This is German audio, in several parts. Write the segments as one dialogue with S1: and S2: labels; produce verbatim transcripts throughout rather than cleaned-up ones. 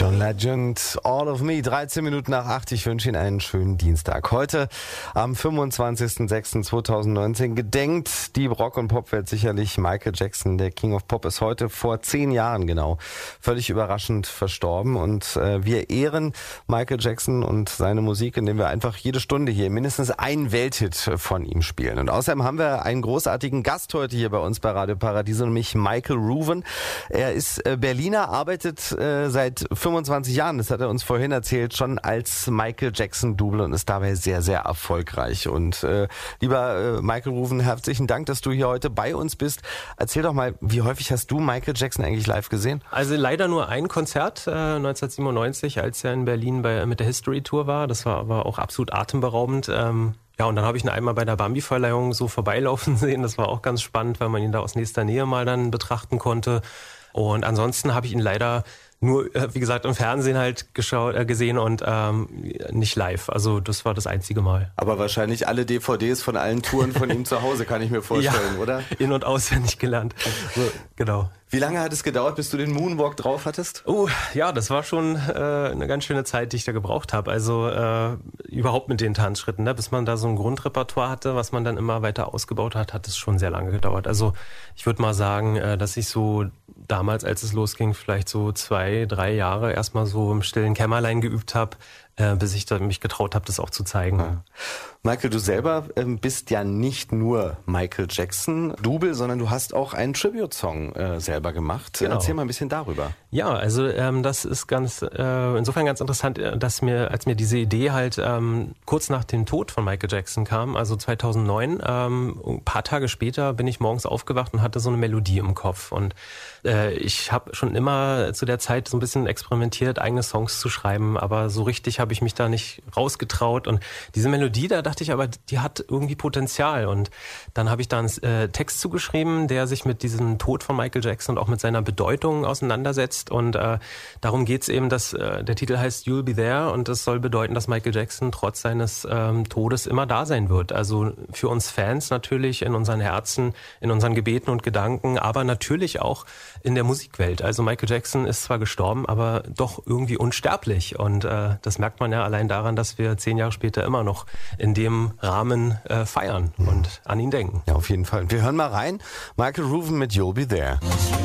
S1: John Legend, All of Me, dreizehn Minuten nach acht. Ich wünsche Ihnen einen schönen Dienstag. Heute am fünfundzwanzigsten sechsten zweitausendneunzehn gedenkt die Rock- und Popwelt sicherlich Michael Jackson. Der King of Pop ist heute vor zehn Jahren genau völlig überraschend verstorben. Und äh, wir ehren Michael Jackson und seine Musik, indem wir einfach jede Stunde hier mindestens einen Welthit von ihm spielen. Und außerdem haben wir einen großartigen Gast heute hier bei uns bei Radio Paradiso, nämlich Michael Ruven. Er ist äh, Berliner, arbeitet äh, seit fünfundzwanzig Jahren, das hat er uns vorhin erzählt, schon als Michael Jackson-Double und ist dabei sehr, sehr erfolgreich. Und äh, lieber äh, Michael Ruven, herzlichen Dank, dass du hier heute bei uns bist. Erzähl doch mal, wie häufig hast du Michael Jackson eigentlich live gesehen?
S2: Also leider nur ein Konzert, äh, neunzehnhundertsiebenundneunzig, als er in Berlin bei, mit der History Tour war. Das war aber auch absolut atemberaubend. Ähm, ja, und dann habe ich ihn einmal bei der Bambi-Verleihung so vorbeilaufen sehen. Das war auch ganz spannend, weil man ihn da aus nächster Nähe mal dann betrachten konnte. Und ansonsten habe ich ihn leider nur, wie gesagt, im Fernsehen halt geschaut, äh, gesehen und ähm, nicht live. Also das war das einzige Mal.
S1: Aber wahrscheinlich alle D V Ds von allen Touren von ihm zu Hause, kann ich mir vorstellen,
S2: ja,
S1: oder?
S2: In- und auswendig gelernt. So, genau.
S1: Wie lange hat es gedauert, bis du den Moonwalk drauf hattest?
S2: Oh, ja, das war schon äh, eine ganz schöne Zeit, die ich da gebraucht habe. Also äh, überhaupt mit den Tanzschritten, ne? Bis man da so ein Grundrepertoire hatte, was man dann immer weiter ausgebaut hat, hat es schon sehr lange gedauert. Also ich würde mal sagen, äh, dass ich so damals, als es losging, vielleicht so zwei, drei Jahre erstmal so im stillen Kämmerlein geübt habe, äh, bis ich da mich getraut habe, das auch zu zeigen.
S1: Ja. Michael, du selber ähm, bist ja nicht nur Michael Jackson Double, sondern du hast auch einen Tribute-Song äh, selber gemacht.
S2: Genau.
S1: Erzähl mal ein bisschen darüber.
S2: Ja, also ähm, das ist ganz äh, insofern ganz interessant, dass mir, als mir diese Idee halt ähm, kurz nach dem Tod von Michael Jackson kam, also zweitausendneun, ähm, ein paar Tage später bin ich morgens aufgewacht und hatte so eine Melodie im Kopf. Und äh, ich habe schon immer zu der Zeit so ein bisschen experimentiert, eigene Songs zu schreiben, aber so richtig habe ich mich da nicht rausgetraut. Und diese Melodie, da dachte ich aber, die hat irgendwie Potenzial. Und dann habe ich da einen äh, Text zugeschrieben, der sich mit diesem Tod von Michael Jackson und auch mit seiner Bedeutung auseinandersetzt. Und äh, darum geht's eben, dass äh, der Titel heißt You'll Be There und das soll bedeuten, dass Michael Jackson trotz seines ähm, Todes immer da sein wird. Also für uns Fans natürlich, in unseren Herzen, in unseren Gebeten und Gedanken, aber natürlich auch in der Musikwelt. Also Michael Jackson ist zwar gestorben, aber doch irgendwie unsterblich. Und äh, das merkt man ja allein daran, dass wir zehn Jahre später immer noch in dem Rahmen äh, feiern mhm. und an ihn denken.
S1: Ja, auf jeden Fall. Wir hören mal rein. Michael Ruven mit You'll Be There.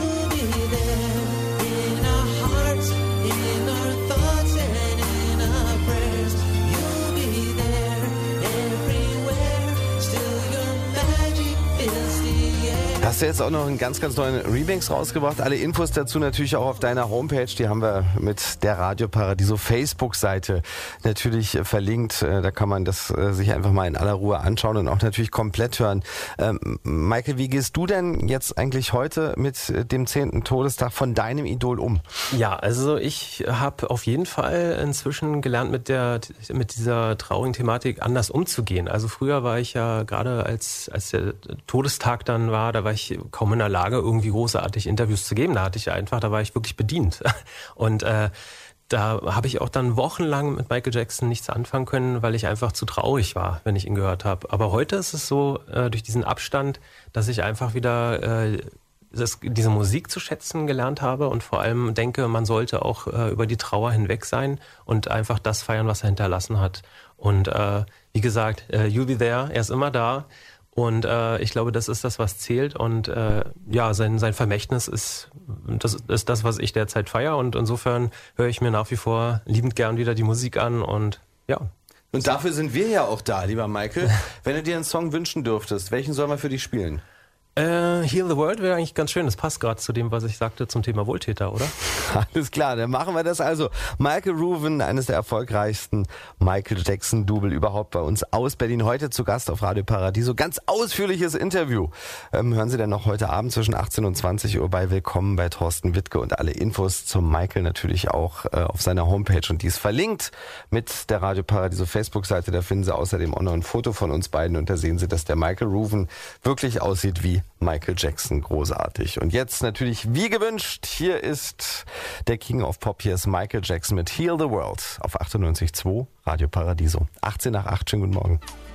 S1: Hast du jetzt auch noch einen ganz, ganz neuen Remix rausgebracht? Alle Infos dazu natürlich auch auf deiner Homepage. Die haben wir mit der Radio Paradiso Facebook-Seite natürlich verlinkt. Da kann man das sich einfach mal in aller Ruhe anschauen und auch natürlich komplett hören. Ähm, Michael, wie gehst du denn jetzt eigentlich heute mit dem zehnten Todestag von deinem Idol um?
S2: Ja, also ich habe auf jeden Fall inzwischen gelernt, mit der mit dieser traurigen Thematik anders umzugehen. Also früher war ich ja gerade als als der Todestag dann war, da war ich kaum in der Lage, irgendwie großartig Interviews zu geben. Da hatte ich einfach, da war ich wirklich bedient. Und äh, da habe ich auch dann wochenlang mit Michael Jackson nichts anfangen können, weil ich einfach zu traurig war, wenn ich ihn gehört habe. Aber heute ist es so, äh, durch diesen Abstand, dass ich einfach wieder äh, das, diese Musik zu schätzen gelernt habe und vor allem denke, man sollte auch äh, über die Trauer hinweg sein und einfach das feiern, was er hinterlassen hat. Und äh, wie gesagt, äh, You'll Be There, er ist immer da. Und äh, ich glaube, das ist das, was zählt. Und äh, ja, sein sein Vermächtnis ist das, ist das, was ich derzeit feiere. Und insofern höre ich mir nach wie vor liebend gern wieder die Musik an. Und ja.
S1: Und dafür sind wir ja auch da, lieber Michael. Wenn du dir einen Song wünschen dürftest, welchen sollen wir für dich spielen?
S2: Äh, Heal the World wäre eigentlich ganz schön. Das passt gerade zu dem, was ich sagte zum Thema Wohltäter, oder?
S1: Alles klar, dann machen wir das also. Michael Ruven, eines der erfolgreichsten Michael Jackson-Double überhaupt bei uns aus Berlin. Heute zu Gast auf Radio Paradiso. Ganz ausführliches Interview. Ähm, hören Sie dann noch heute Abend zwischen achtzehn und zwanzig Uhr bei Willkommen bei Thorsten Wittke und alle Infos zum Michael natürlich auch äh, auf seiner Homepage. Und die ist verlinkt mit der Radio Paradiso Facebook-Seite. Da finden Sie außerdem auch noch ein Foto von uns beiden und da sehen Sie, dass der Michael Ruven wirklich aussieht wie Michael Jackson. Großartig. Und jetzt natürlich wie gewünscht, hier ist der King of Pop, hier ist Michael Jackson mit Heal the World auf achtundneunzig Komma zwei Radio Paradiso. achtzehn nach acht, schönen guten Morgen.